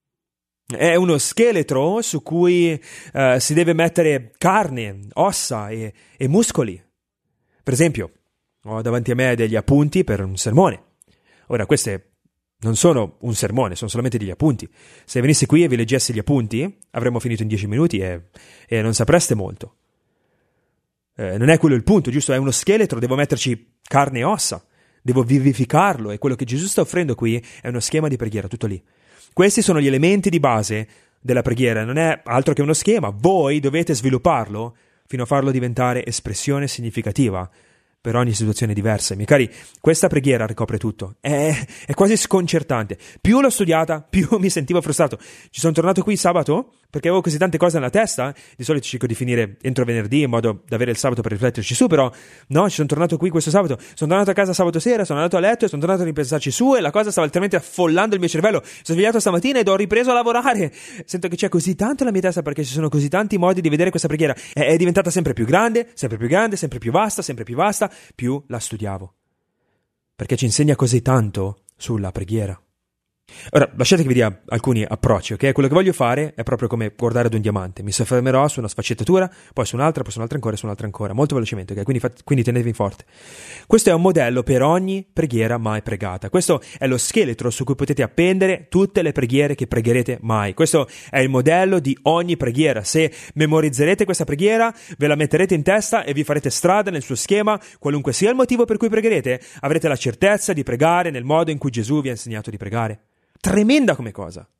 È uno scheletro su cui si deve mettere carne, ossa e muscoli. Per esempio, ho davanti a me degli appunti per un sermone. Ora, queste non sono un sermone, sono solamente degli appunti. Se venissi qui e vi leggessi gli appunti, avremmo finito in 10 minuti e non sapreste molto. Non è quello il punto, giusto? È uno scheletro, devo metterci carne e ossa, devo vivificarlo e quello che Gesù sta offrendo qui è uno schema di preghiera, tutto lì. Questi sono gli elementi di base della preghiera, non è altro che uno schema. Voi dovete svilupparlo fino a farlo diventare espressione significativa per ogni situazione diversa. Miei cari, questa preghiera ricopre tutto. È quasi sconcertante. Più l'ho studiata, più mi sentivo frustrato. Ci sono tornato qui sabato perché avevo così tante cose nella testa. Di solito cerco di finire entro venerdì in modo da avere il sabato per rifletterci su, però no, ci sono tornato qui questo sabato. Sono tornato a casa sabato sera, sono andato a letto e sono tornato a ripensarci su e la cosa stava letteralmente affollando il mio cervello. Sono svegliato stamattina ed ho ripreso a lavorare. Sento che c'è così tanto nella mia testa perché ci sono così tanti modi di vedere questa preghiera. È diventata sempre più grande, sempre più vasta, più la studiavo. Perché ci insegna così tanto sulla preghiera. Ora, lasciate che vi dia alcuni approcci, ok? Quello che voglio fare è proprio come guardare ad un diamante. Mi soffermerò su una sfaccettatura, poi su un'altra ancora, molto velocemente, ok? Quindi tenetevi forte. Questo è un modello per ogni preghiera mai pregata. Questo è lo scheletro su cui potete appendere tutte le preghiere che pregherete mai. Questo è il modello di ogni preghiera. Se memorizzerete questa preghiera, ve la metterete in testa e vi farete strada nel suo schema, qualunque sia il motivo per cui pregherete, avrete la certezza di pregare nel modo in cui Gesù vi ha insegnato di pregare. Tremenda come cosa.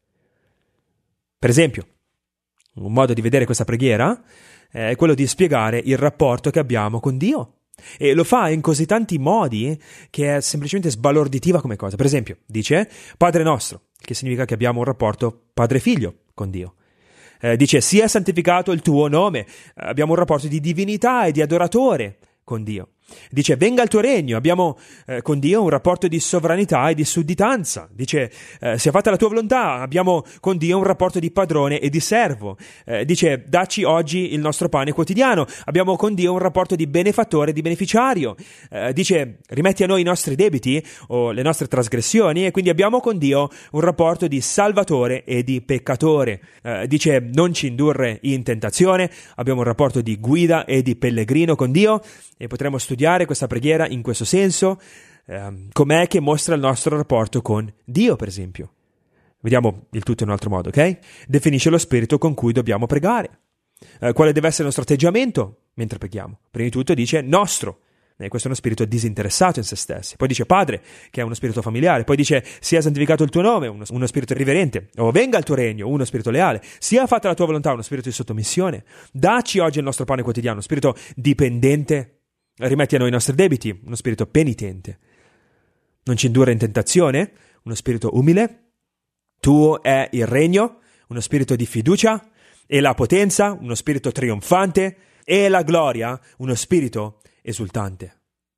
Per esempio, un modo di vedere questa preghiera è quello di spiegare il rapporto che abbiamo con Dio. E lo fa in così tanti modi che è semplicemente sbalorditiva come cosa. Per esempio, dice Padre nostro, che significa che abbiamo un rapporto padre-figlio con Dio. Dice sia santificato il tuo nome, abbiamo un rapporto di divinità e di adoratore con Dio. Dice venga il tuo regno, abbiamo con Dio un rapporto di sovranità e di sudditanza. Dice sia fatta la tua volontà, abbiamo con Dio un rapporto di padrone e di servo. Dice dacci oggi il nostro pane quotidiano, abbiamo con Dio un rapporto di benefattore e di beneficiario. Dice rimetti a noi i nostri debiti o le nostre trasgressioni e quindi abbiamo con Dio un rapporto di salvatore e di peccatore. Dice non ci indurre in tentazione, abbiamo un rapporto di guida e di pellegrino con Dio e potremo studiare questa preghiera in questo senso, com'è che mostra il nostro rapporto con Dio, per esempio. Vediamo il tutto in un altro modo, ok? Definisce lo spirito con cui dobbiamo pregare. Quale deve essere il nostro atteggiamento mentre preghiamo? Prima di tutto dice nostro, questo è uno spirito disinteressato in se stessi. Poi dice Padre, che è uno spirito familiare. Poi dice sia santificato il tuo nome, uno spirito riverente. O venga il tuo regno, uno spirito leale. Sia fatta la tua volontà, uno spirito di sottomissione. Dacci oggi il nostro pane quotidiano, uno spirito dipendente. Rimetti a noi i nostri debiti, uno spirito penitente. Non ci indurre in tentazione, uno spirito umile. Tuo è il regno, uno spirito di fiducia, e la potenza, uno spirito trionfante, e la gloria, uno spirito esultante.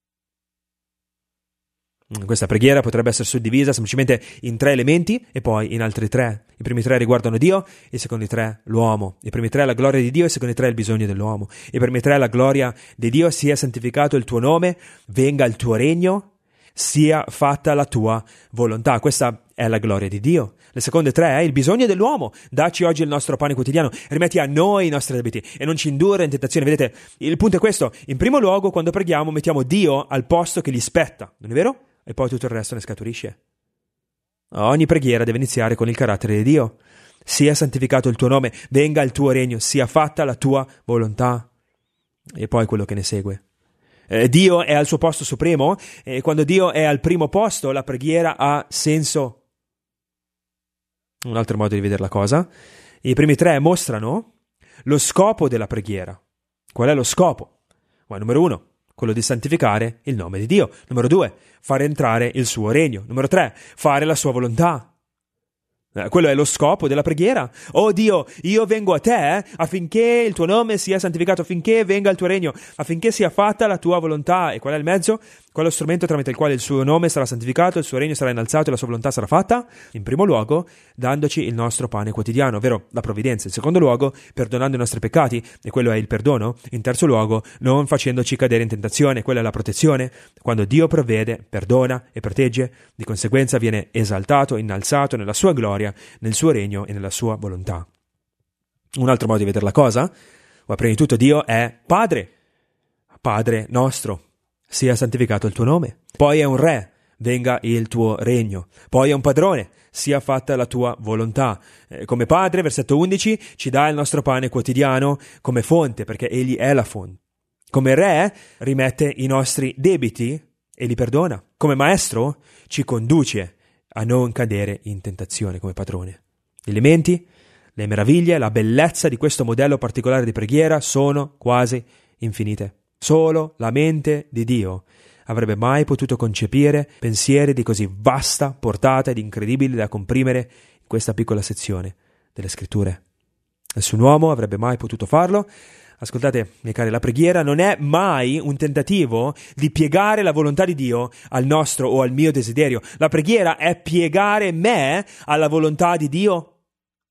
Questa preghiera potrebbe essere suddivisa semplicemente in 3 elementi e poi in altri 3. I primi 3 riguardano Dio, i secondi 3 l'uomo. I primi 3 la gloria di Dio, i secondi 3 il bisogno dell'uomo. I primi 3 la gloria di Dio, sia santificato il tuo nome, venga il tuo regno, sia fatta la tua volontà. Questa è la gloria di Dio. Le seconde 3 è il bisogno dell'uomo. Dacci oggi il nostro pane quotidiano. Rimetti a noi i nostri debiti e non ci indurre in tentazione. Vedete, il punto è questo. In primo luogo, quando preghiamo, mettiamo Dio al posto che gli spetta. Non è vero? E poi tutto il resto ne scaturisce. Ogni preghiera deve iniziare con il carattere di Dio. Sia santificato il tuo nome, venga il tuo regno, sia fatta la tua volontà. E poi quello che ne segue. Dio è al suo posto supremo, e quando Dio è al primo posto la preghiera ha senso. Un altro modo di vedere la cosa: i primi 3 mostrano lo scopo della preghiera. Qual è lo scopo? Numero 1, quello di santificare il nome di Dio. Numero 2, fare entrare il suo regno. Numero 3, fare la sua volontà. Quello è lo scopo della preghiera. Oh Dio, io vengo a te affinché il tuo nome sia santificato, affinché venga il tuo regno, affinché sia fatta la tua volontà. E qual è il mezzo? Qual è lo strumento tramite il quale il suo nome sarà santificato, il suo regno sarà innalzato e la sua volontà sarà fatta? In primo luogo, dandoci il nostro pane quotidiano, ovvero la provvidenza. In secondo luogo, perdonando i nostri peccati, e quello è il perdono. In terzo luogo, non facendoci cadere in tentazione, quella è la protezione. Quando Dio provvede, perdona e protegge, di conseguenza viene esaltato, innalzato nella sua gloria, nel suo regno e nella sua volontà. Un altro modo di vedere la cosa, ma prima di tutto Dio è Padre. Padre nostro, sia santificato il tuo nome. Poi è un re, venga il tuo regno. Poi è un padrone, sia fatta la tua volontà. Come Padre, versetto 11, ci dà il nostro pane quotidiano come fonte, perché Egli è la fonte. Come re, rimette i nostri debiti e li perdona. Come maestro, ci conduce a non cadere in tentazione come padrone. Gli elementi, le meraviglie, la bellezza di questo modello particolare di preghiera sono quasi infinite. Solo la mente di Dio avrebbe mai potuto concepire pensieri di così vasta portata ed incredibili da comprimere in questa piccola sezione delle Scritture. Nessun uomo avrebbe mai potuto farlo. Ascoltate, miei cari, la preghiera non è mai un tentativo di piegare la volontà di Dio al nostro o al mio desiderio. La preghiera è piegare me alla volontà di Dio.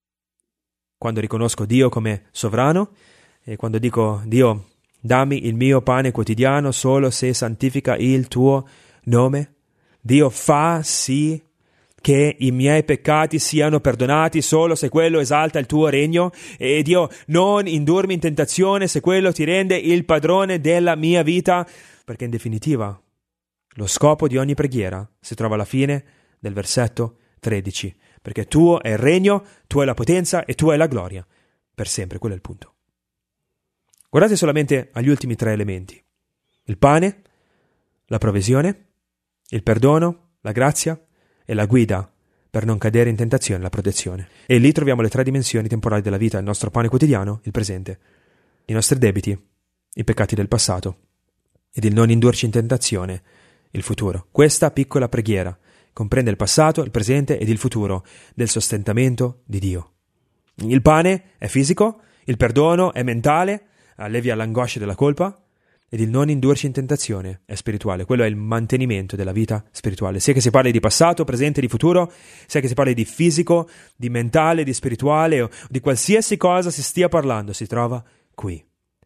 Quando riconosco Dio come sovrano e quando dico Dio, dammi il mio pane quotidiano solo se santifica il tuo nome, Dio fa sì che i miei peccati siano perdonati solo se quello esalta il tuo regno, e Dio, non indurmi in tentazione se quello ti rende il padrone della mia vita, perché in definitiva lo scopo di ogni preghiera si trova alla fine del versetto 13, perché tuo è il regno, tua è la potenza e tua è la gloria per sempre. Quello è il punto. Guardate solamente agli ultimi 3 elementi: il pane, la provvisione, il perdono, la grazia e la guida per non cadere in tentazione, la protezione. E lì troviamo le 3 dimensioni temporali della vita: il nostro pane quotidiano, il presente, i nostri debiti, i peccati del passato, ed il non indurci in tentazione, il futuro. Questa piccola preghiera comprende il passato, il presente ed il futuro del sostentamento di Dio. Il pane è fisico, il perdono è mentale, allevia l'angoscia della colpa, ed il non indurci in tentazione è spirituale. Quello è il mantenimento della vita spirituale, sia che si parli di passato, presente, di futuro, sia che si parli di fisico, di mentale, di spirituale o di qualsiasi cosa si stia parlando, si trova qui.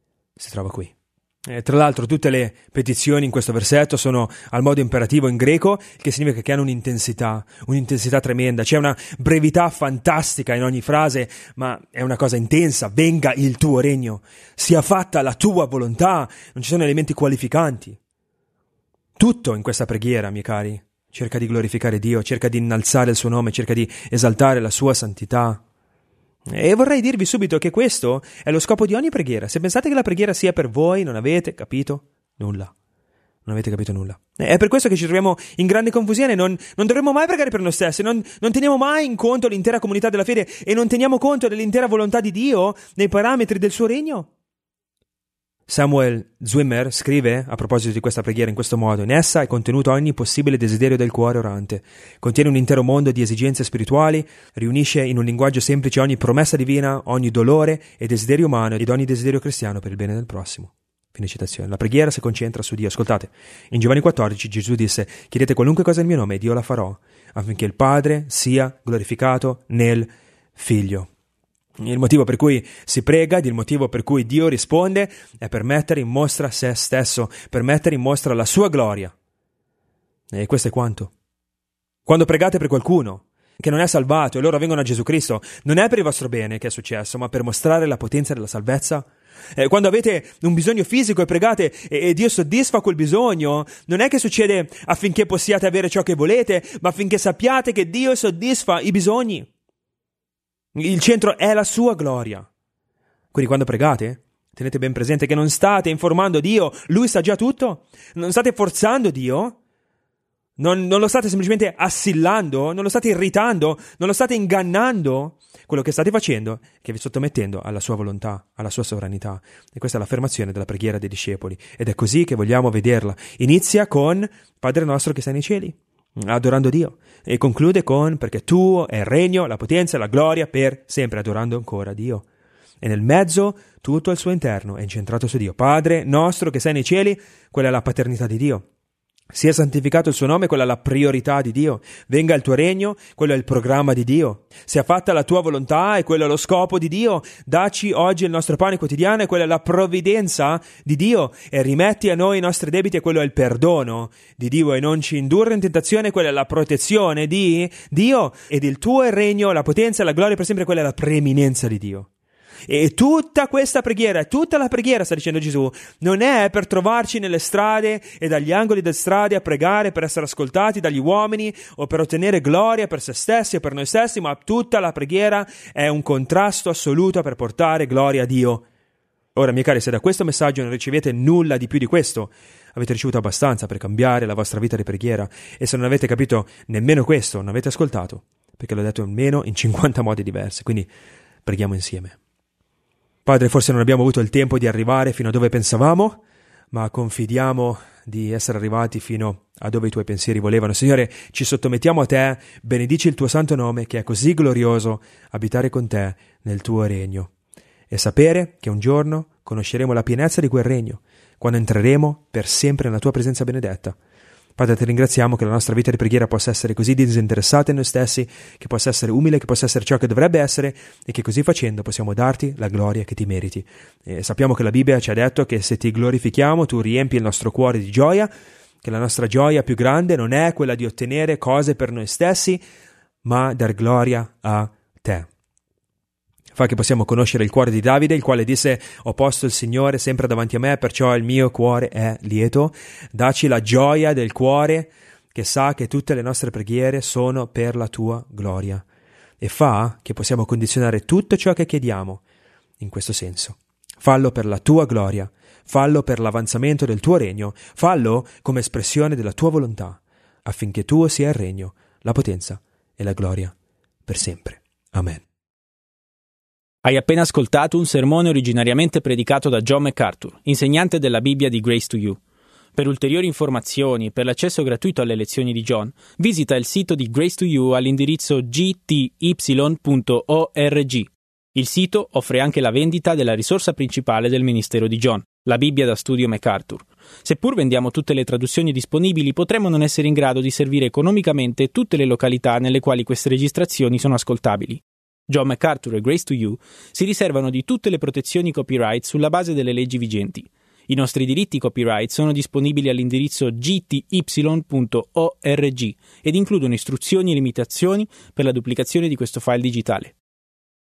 Tra l'altro tutte le petizioni in questo versetto sono al modo imperativo in greco, che significa che hanno un'intensità tremenda. C'è una brevità fantastica in ogni frase, ma è una cosa intensa. Venga il tuo regno, sia fatta la tua volontà. Non ci sono elementi qualificanti. Tutto in questa preghiera, miei cari, cerca di glorificare Dio, cerca di innalzare il suo nome, cerca di esaltare la sua santità. E vorrei dirvi subito che questo è lo scopo di ogni preghiera. Se pensate che la preghiera sia per voi, non avete capito nulla. Non avete capito nulla. È per questo che ci troviamo in grande confusione. Non dovremmo mai pregare per noi stessi, non teniamo mai in conto l'intera comunità della fede e non teniamo conto dell'intera volontà di Dio nei parametri del suo regno. Samuel Zwimmer scrive a proposito di questa preghiera in questo modo: in essa è contenuto ogni possibile desiderio del cuore orante, contiene un intero mondo di esigenze spirituali, riunisce in un linguaggio semplice ogni promessa divina, ogni dolore e desiderio umano ed ogni desiderio cristiano per il bene del prossimo. Fine citazione. La preghiera si concentra su Dio. Ascoltate, in Giovanni 14 Gesù disse: chiedete qualunque cosa in mio nome e Dio la farò, affinché il Padre sia glorificato nel Figlio. Il motivo per cui si prega ed il motivo per cui Dio risponde è per mettere in mostra se stesso, per mettere in mostra la sua gloria. E questo è quanto. Quando pregate per qualcuno che non è salvato e loro vengono a Gesù Cristo, non è per il vostro bene che è successo, ma per mostrare la potenza della salvezza. Quando avete un bisogno fisico e pregate e Dio soddisfa quel bisogno, non è che succede affinché possiate avere ciò che volete, ma affinché sappiate che Dio soddisfa i bisogni. Il centro è la sua gloria. Quindi quando pregate, tenete ben presente che non state informando Dio, Lui sa già tutto, non state forzando Dio, non lo state semplicemente assillando, non lo state irritando, non lo state ingannando. Quello che state facendo è che vi sottomettendo alla sua volontà, alla sua sovranità. E questa è l'affermazione della preghiera dei discepoli. Ed è così che vogliamo vederla. Inizia con Padre nostro che sei nei cieli, adorando Dio, e conclude con perché tuo è il regno, la potenza e la gloria per sempre, adorando ancora Dio. E nel mezzo tutto il suo interno è incentrato su Dio. Padre nostro che sei nei cieli, quella è la paternità di Dio. Sia santificato il suo nome, quella è la priorità di Dio. Venga il tuo regno, quello è il programma di Dio. Sia fatta la tua volontà, e quello è lo scopo di Dio. Dacci oggi il nostro pane quotidiano, e quella è la provvidenza di Dio. E rimetti a noi i nostri debiti, e quello è il perdono di Dio. E non ci indurre in tentazione, quella è la protezione di Dio. Ed il tuo è il regno, la potenza e la gloria per sempre, quella è la preeminenza di Dio. E tutta questa preghiera, tutta la preghiera, sta dicendo Gesù, non è per trovarci nelle strade e dagli angoli delle strade a pregare per essere ascoltati dagli uomini o per ottenere gloria per se stessi o per noi stessi, ma tutta la preghiera è un contrasto assoluto per portare gloria a Dio. Ora, miei cari, se da questo messaggio non ricevete nulla di più di questo, avete ricevuto abbastanza per cambiare la vostra vita di preghiera, e se non avete capito nemmeno questo, non avete ascoltato, perché l'ho detto almeno in 50 modi diversi. Quindi preghiamo insieme. Padre, forse non abbiamo avuto il tempo di arrivare fino a dove pensavamo, ma confidiamo di essere arrivati fino a dove i tuoi pensieri volevano. Signore, ci sottomettiamo a te, benedici il tuo santo nome, che è così glorioso abitare con te nel tuo regno, e sapere che un giorno conosceremo la pienezza di quel regno, quando entreremo per sempre nella tua presenza benedetta. Padre, ti ringraziamo che la nostra vita di preghiera possa essere così disinteressata in noi stessi, che possa essere umile, che possa essere ciò che dovrebbe essere, e che così facendo possiamo darti la gloria che ti meriti. E sappiamo che la Bibbia ci ha detto che se ti glorifichiamo tu riempi il nostro cuore di gioia, che la nostra gioia più grande non è quella di ottenere cose per noi stessi, ma dar gloria a te. Fa che possiamo conoscere il cuore di Davide, il quale disse: ho posto il Signore sempre davanti a me, perciò il mio cuore è lieto. Dacci la gioia del cuore che sa che tutte le nostre preghiere sono per la tua gloria, e fa che possiamo condizionare tutto ciò che chiediamo in questo senso. Fallo per la tua gloria, fallo per l'avanzamento del tuo regno, fallo come espressione della tua volontà, affinché tuo sia il regno, la potenza e la gloria per sempre. Amen. Hai appena ascoltato un sermone originariamente predicato da John MacArthur, insegnante della Bibbia di Grace to You. Per ulteriori informazioni e per l'accesso gratuito alle lezioni di John, visita il sito di Grace to You all'indirizzo gty.org. Il sito offre anche la vendita della risorsa principale del ministero di John, la Bibbia da studio MacArthur. Seppur vendiamo tutte le traduzioni disponibili, potremmo non essere in grado di servire economicamente tutte le località nelle quali queste registrazioni sono ascoltabili. John MacArthur e Grace to You si riservano di tutte le protezioni copyright sulla base delle leggi vigenti. I nostri diritti copyright sono disponibili all'indirizzo gty.org ed includono istruzioni e limitazioni per la duplicazione di questo file digitale.